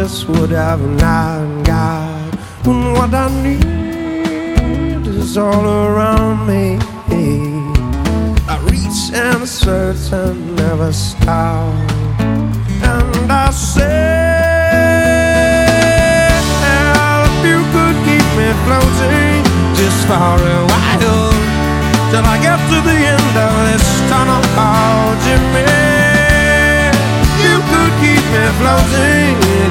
else would have not got when what I need is all around me. I reach and search and never stop, and I say, if you could keep me floating just for a while, till I get to the end of this tunnel, oh Jimmy, you could keep me floating